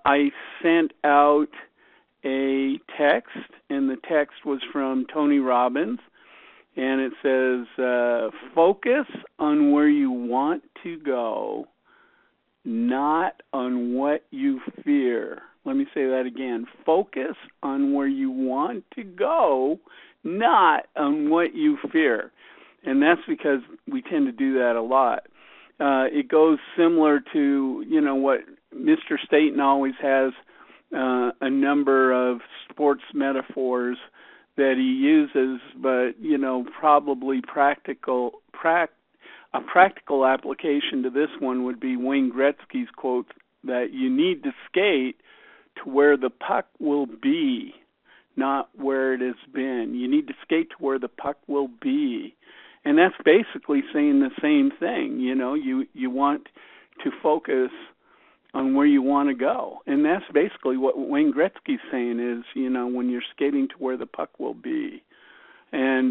I sent out a text, and the text was from Tony Robbins, and it says, focus on where you want to go, not on what you fear. Let me say that again. Focus on where you want to go, not on what you fear. And that's because we tend to do that a lot. It goes similar to, what Mr. Staten always has, a number of sports metaphors that he uses, but, probably a practical application to this one would be Wayne Gretzky's quote that you need to skate to where the puck will be, not where it has been. You need to skate to where the puck will be. And that's basically saying the same thing. You want to focus on where you want to go. And that's basically what Wayne Gretzky's saying is, when you're skating to where the puck will be. And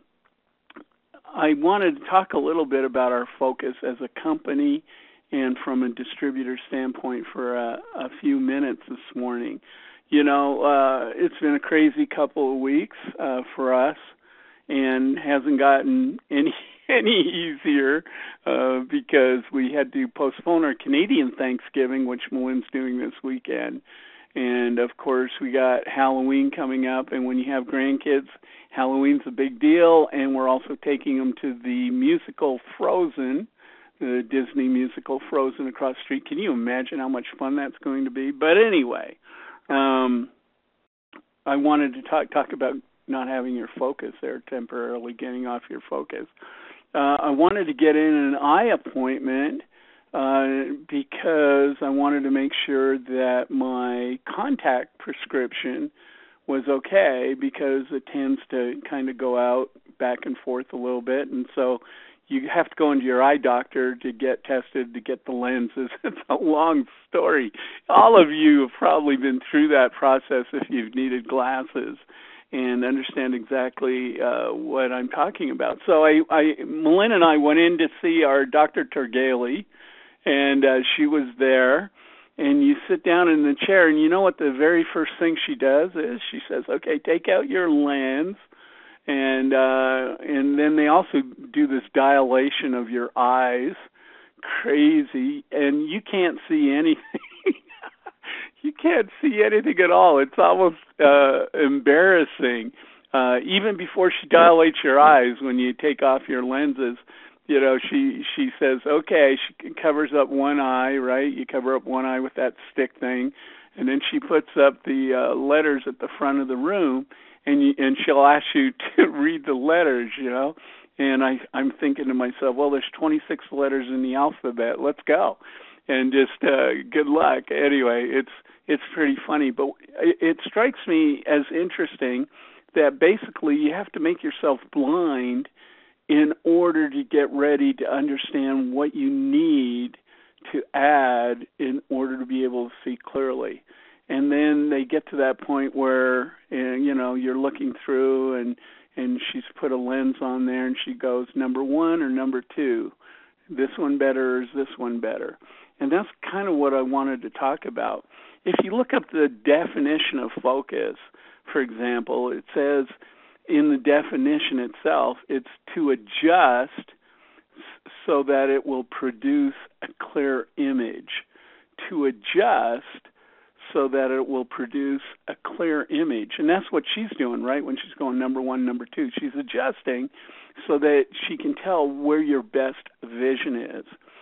I wanted to talk a little bit about our focus as a company and from a distributor standpoint for a few minutes this morning. It's been a crazy couple of weeks for us and hasn't gotten any easier because we had to postpone our Canadian Thanksgiving, which Melin's doing this weekend. And, of course, we got Halloween coming up, and when you have grandkids, Halloween's a big deal, and we're also taking them to the musical Frozen, the Disney musical Frozen across the street. Can you imagine how much fun that's going to be? But anyway, I wanted to talk about not having your focus there, temporarily getting off your focus. I wanted to get in an eye appointment because I wanted to make sure that my contact prescription was okay, because it tends to kind of go out back and forth a little bit, and so you have to go into your eye doctor to get tested to get the lenses. It's a long story. All of you have probably been through that process if you've needed glasses and understand exactly what I'm talking about. So Melin and I went in to see our Dr. Turgali, and she was there. And you sit down in the chair, and you know what the very first thing she does is? She says, okay, take out your lens. And then they also do this dilation of your eyes, crazy, and you can't see anything. You can't see anything at all. It's almost embarrassing. Even before she dilates your eyes, when you take off your lenses, she says, okay, she covers up one eye, right? You cover up one eye with that stick thing, and then she puts up the letters at the front of the room, and she'll ask you to read the letters, And I'm thinking to myself, well, there's 26 letters in the alphabet. Let's go, and just good luck. Anyway, it's pretty funny, but it strikes me as interesting that basically you have to make yourself blind in order to get ready to understand what you need to add in order to be able to see clearly. And then they get to that point where, you're looking through and she's put a lens on there and she goes, number 1 or number 2? This one better or is this one better? And that's kind of what I wanted to talk about. If you look up the definition of focus, for example, it says in the definition itself, it's to adjust so that it will produce a clear image. To adjust so that it will produce a clear image. And that's what she's doing, right? When she's going number 1, number 2, she's adjusting so that she can tell where your best vision is.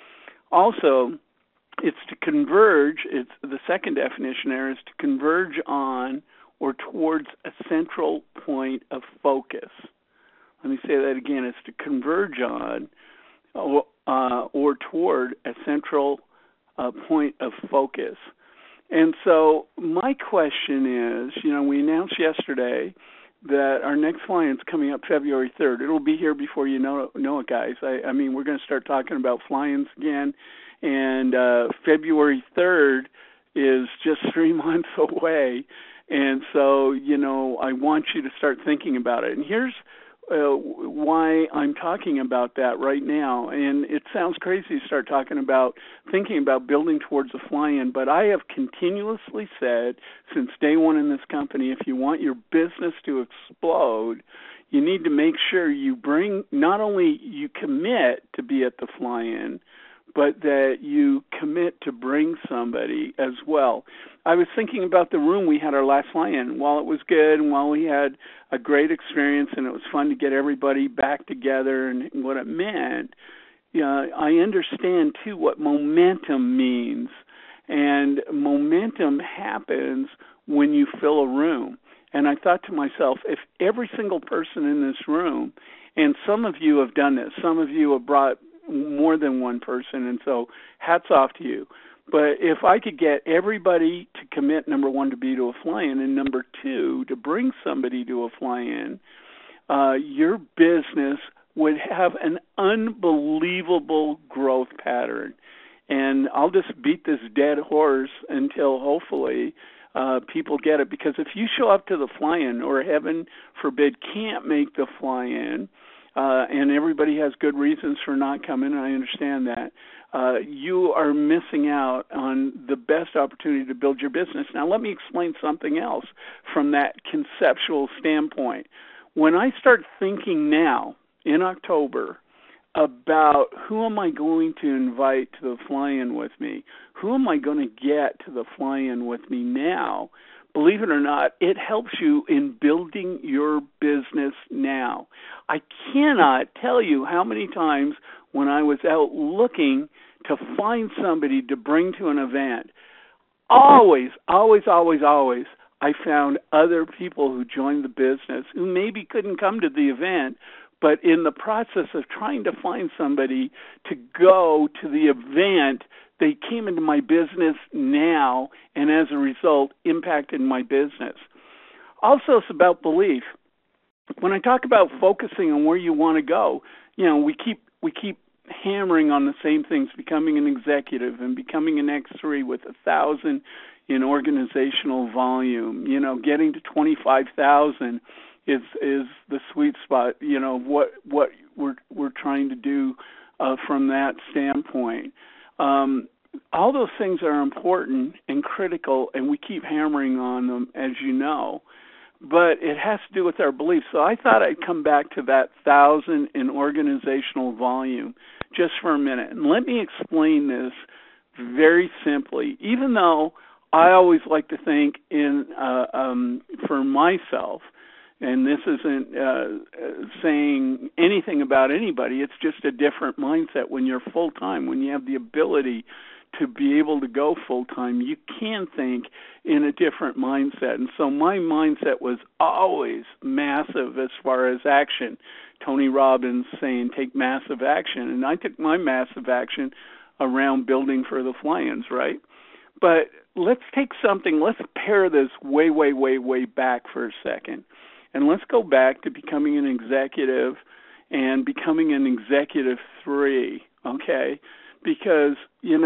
Also, it's to converge. It's the second definition there is to converge on or towards a central point of focus. Let me say that again. It's to converge on or toward a central point of focus. And so my question is, we announced yesterday that our next fly-in's coming up February 3rd. It'll be here before you know it, guys. I mean, we're going to start talking about fly-ins again, and February 3rd is just 3 months away. And so, I want you to start thinking about it. And here's why I'm talking about that right now. And it sounds crazy to start thinking about building towards a fly-in, but I have continuously said since day one in this company, if you want your business to explode, you need to make sure you not only you commit to be at the fly-in, but that you commit to bring somebody as well. I was thinking about the room we had our last fly-in. While it was good and while we had a great experience and it was fun to get everybody back together and what it meant, I understand, too, what momentum means. And momentum happens when you fill a room. And I thought to myself, if every single person in this room, and some of you have done this, some of you have brought more than one person, and so hats off to you. But if I could get everybody to commit, number one, to be to a fly-in, and number two, to bring somebody to a fly-in, your business would have an unbelievable growth pattern. And I'll just beat this dead horse until hopefully people get it. Because if you show up to the fly-in, or heaven forbid can't make the fly-in, and everybody has good reasons for not coming, and I understand that, you are missing out on the best opportunity to build your business. Now, let me explain something else from that conceptual standpoint. When I start thinking now, in October, about who am I going to invite to the fly-in with me, who am I going to get to the fly-in with me now, believe it or not, it helps you in building your business now. I cannot tell you how many times when I was out looking to find somebody to bring to an event, always, I found other people who joined the business who maybe couldn't come to the event, but in the process of trying to find somebody to go to the event, they came into my business now, and as a result, impacted my business. Also, it's about belief. When I talk about focusing on where you want to go, we keep hammering on the same things: becoming an executive and becoming an X3 with 1,000 in organizational volume. Getting to 25,000 is the sweet spot. What we're trying to do from that standpoint. All those things are important and critical, and we keep hammering on them, as you know. But it has to do with our beliefs. So I thought I'd come back to that 1,000 in organizational volume just for a minute. And let me explain this very simply. Even though I always like to think for myself, and this isn't saying anything about anybody, it's just a different mindset. When you're full-time, when you have the ability to be able to go full-time, you can think in a different mindset. And so my mindset was always massive as far as action. Tony Robbins saying take massive action, and I took my massive action around building for the fly-ins, right? But let's pair this way back for a second. And let's go back to becoming an executive and becoming an executive 3, okay? Because,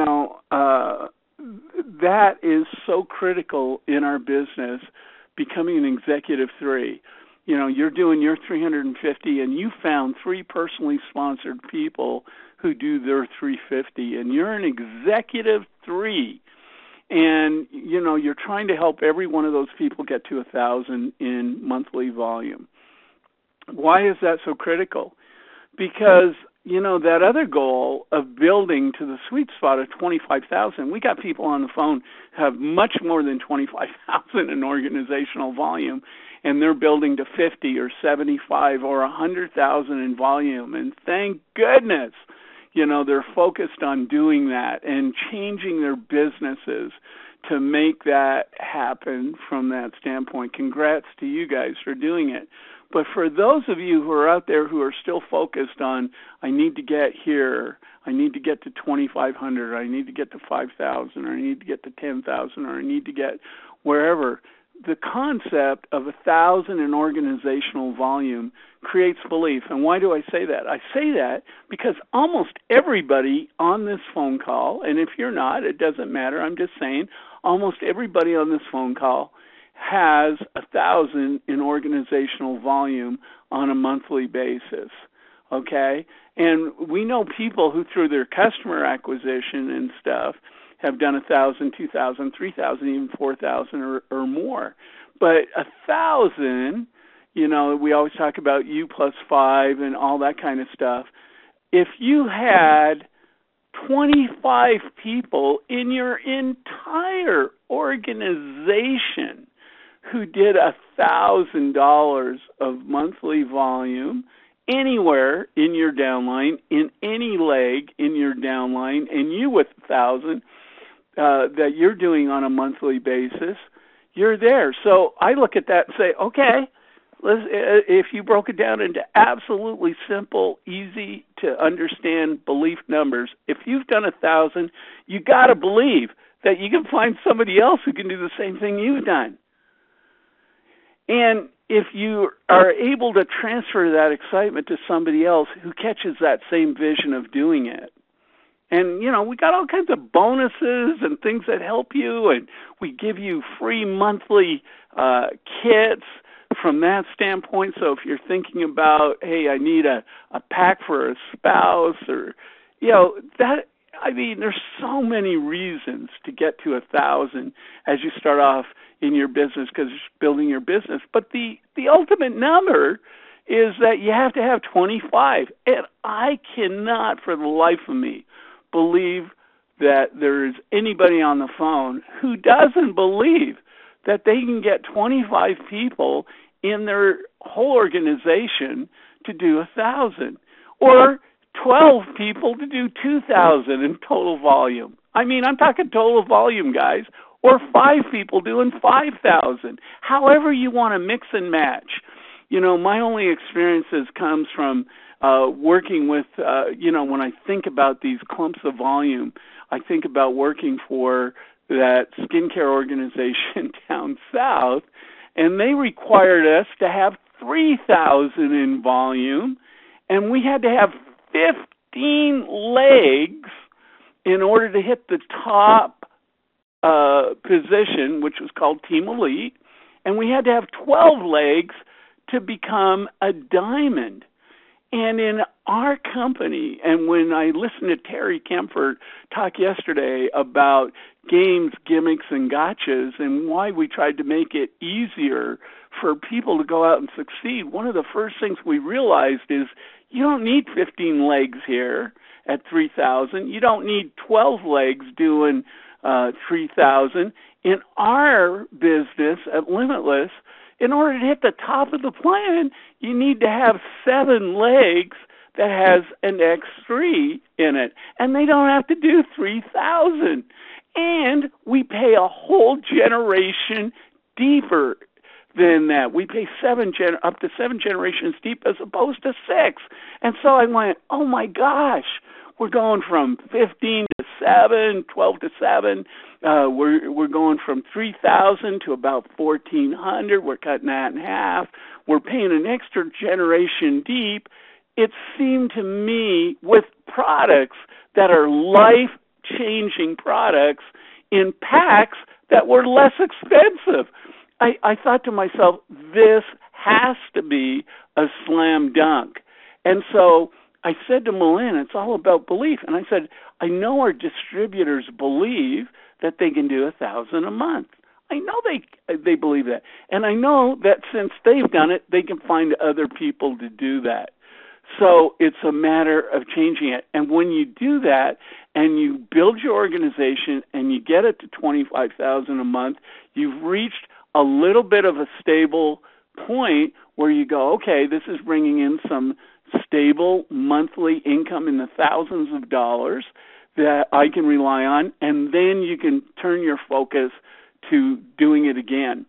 that is so critical in our business, becoming an executive 3. You're doing your 350, and you found 3 personally sponsored people who do their 350, and you're an executive 3. And, you're trying to help every one of those people get to 1,000 in monthly volume. Why is that so critical? Because, that other goal of building to the sweet spot of 25,000, we got people on the phone who have much more than 25,000 in organizational volume, and they're building to 50 or 75 or 100,000 in volume. And thank goodness, they're focused on doing that and changing their businesses to make that happen from that standpoint. Congrats to you guys for doing it. But for those of you who are out there who are still focused on, I need to get here, I need to get to 2,500, I need to get to 5,000, or I need to get to 10,000, or I need to get wherever, the concept of 1,000 in organizational volume creates belief. And why do I say that? I say that because almost everybody on this phone call, and if you're not, it doesn't matter, I'm just saying, almost everybody on this phone call has 1,000 in organizational volume on a monthly basis. Okay? And we know people who, through their customer acquisition and stuff, have done 1,000, 2,000, 3,000, even 4,000 or more. But 1,000, we always talk about U plus 5 and all that kind of stuff. If you had 25 people in your entire organization who did $1,000 of monthly volume anywhere in your downline, in any leg in your downline, and you with 1,000 that you're doing on a monthly basis, you're there. So I look at that and say, okay, if you broke it down into absolutely simple, easy to understand belief numbers, if you've done 1,000, you got to believe that you can find somebody else who can do the same thing you've done. And if you are able to transfer that excitement to somebody else who catches that same vision of doing it, and, we got all kinds of bonuses and things that help you, and we give you free monthly kits from that standpoint. So if you're thinking about, hey, I need a pack for a spouse, or, there's so many reasons to get to 1,000 as you start off in your business because you're building your business. But the ultimate number is that you have to have 25. And I cannot for the life of me believe that there's anybody on the phone who doesn't believe that they can get 25 people in their whole organization to do 1,000, or 12 people to do 2,000 in total volume. I'm talking total volume, guys, or 5 people doing 5,000. However you want to mix and match. My only experiences comes from working with, when I think about these clumps of volume, I think about working for that skincare organization down south, and they required us to have 3,000 in volume, and we had to have 15 legs in order to hit the top position, which was called Team Elite, and we had to have 12 legs to become a diamond. And in our company, and when I listened to Terry Kempfert talk yesterday about games, gimmicks, and gotchas and why we tried to make it easier for people to go out and succeed, one of the first things we realized is you don't need 15 legs here at 3,000. You don't need 12 legs doing 3,000. In our business at Limitless, in order to hit the top of the plan, you need to have 7 legs that has an X3 in it. And they don't have to do 3,000. And we pay a whole generation deeper than that. We pay up to 7 generations deep as opposed to 6. And so I went, oh my gosh, we're going from 15 to 7, 12 to 7. We're going from 3,000 to about 1,400. We're cutting that in half. We're paying an extra generation deep. It seemed to me with products that are life-changing products in packs that were less expensive. I thought to myself, this has to be a slam dunk. And so I said to Malin, it's all about belief. And I said, I know our distributors believe that they can do 1,000 a month. I know they believe that. And I know that since they've done it, they can find other people to do that. So it's a matter of changing it. And when you do that and you build your organization and you get it to 25,000 a month, you've reached a little bit of a stable point where you go, okay, this is bringing in some stable monthly income in the thousands of dollars that I can rely on, and then you can turn your focus to doing it again.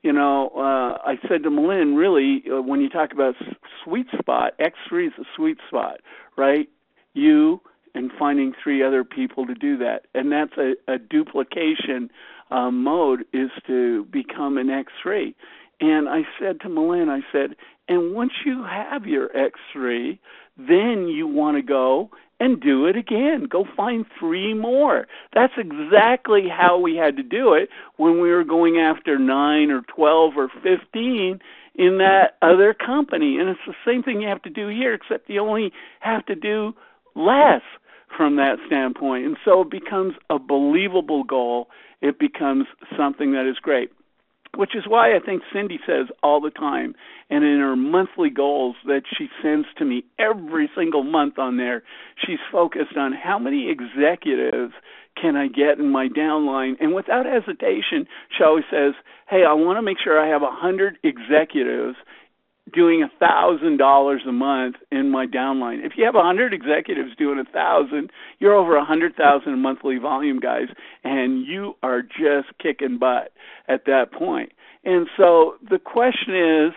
I said to Malin, really, when you talk about sweet spot, X3 is a sweet spot, right? You and finding 3 other people to do that. And that's a duplication mode, is to become an X3. And I said to Malin, and once you have your X3, then you want to go and do it again. Go find 3 more. That's exactly how we had to do it when we were going after 9 or 12 or 15 in that other company. And it's the same thing you have to do here, except you only have to do less from that standpoint. And so it becomes a believable goal. It becomes something that is great, which is why I think Cindy says all the time, and in her monthly goals that she sends to me every single month on there, she's focused on how many executives can I get in my downline. And without hesitation, she always says, hey, I want to make sure I have 100 executives doing $1,000 a month in my downline. If you have 100 executives doing 1,000, you're over 100,000 in monthly volume, guys, and you are just kicking butt at that point. And so the question is,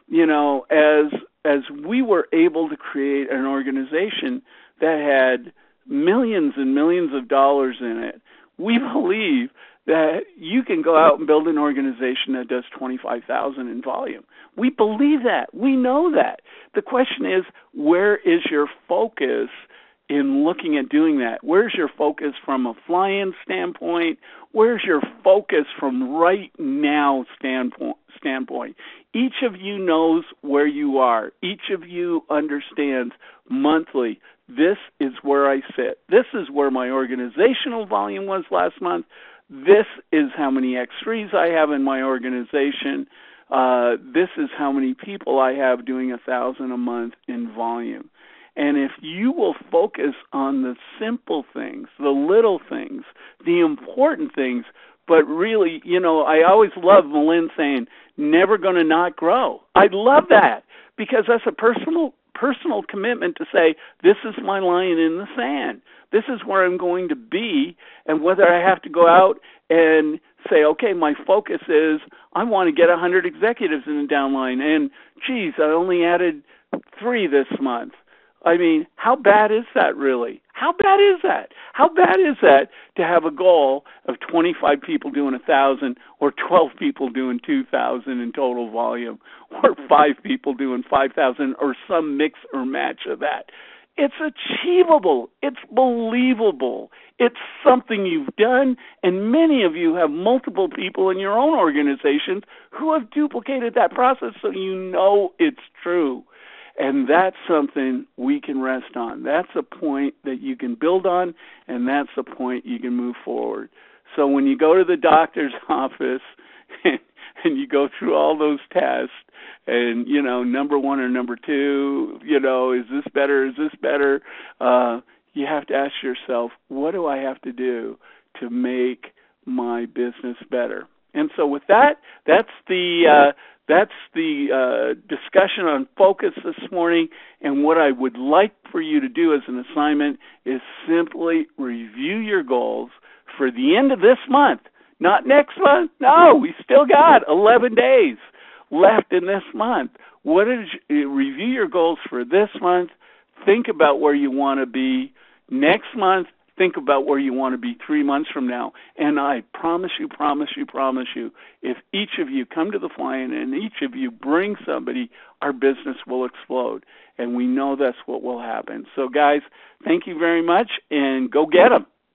as we were able to create an organization that had millions and millions of dollars in it, we believe that you can go out and build an organization that does 25,000 in volume. We believe that. We know that. The question is, where is your focus in looking at doing that? Where's your focus from a fly-in standpoint? Where's your focus from right now standpoint? Each of you knows where you are. Each of you understands monthly, this is where I sit. This is where my organizational volume was last month. This is how many X3s I have in my organization. This is how many people I have doing 1,000 a month in volume. And if you will focus on the simple things, the little things, the important things, but really, I always love Malin saying, never going to not grow. I love that because that's a personal commitment to say, this is my line in the sand. This is where I'm going to be, and whether I have to go out and say, okay, my focus is I want to get 100 executives in the downline, and geez, I only added 3 this month. I mean, how bad is that really? How bad is that? How bad is that to have a goal of 25 people doing 1,000 or 12 people doing 2,000 in total volume or 5 people doing 5,000 or some mix or match of that? It's achievable. It's believable. It's something you've done, and many of you have multiple people in your own organizations who have duplicated that process, so you know it's true. And that's something we can rest on. That's a point that you can build on, and that's a point you can move forward. So when you go to the doctor's office and you go through all those tests and, number 1 or number 2, is this better, is this better? You have to ask yourself, what do I have to do to make my business better? And so with that, that's the discussion on focus this morning. And what I would like for you to do as an assignment is simply review your goals for the end of this month. Not next month. No, we still got 11 days left in this month. Review your goals for this month. Think about where you want to be next month. Think about where you want to be 3 months from now. And I promise you, if each of you come to the fly-in and each of you bring somebody, our business will explode. And we know that's what will happen. So, guys, thank you very much, and go get them.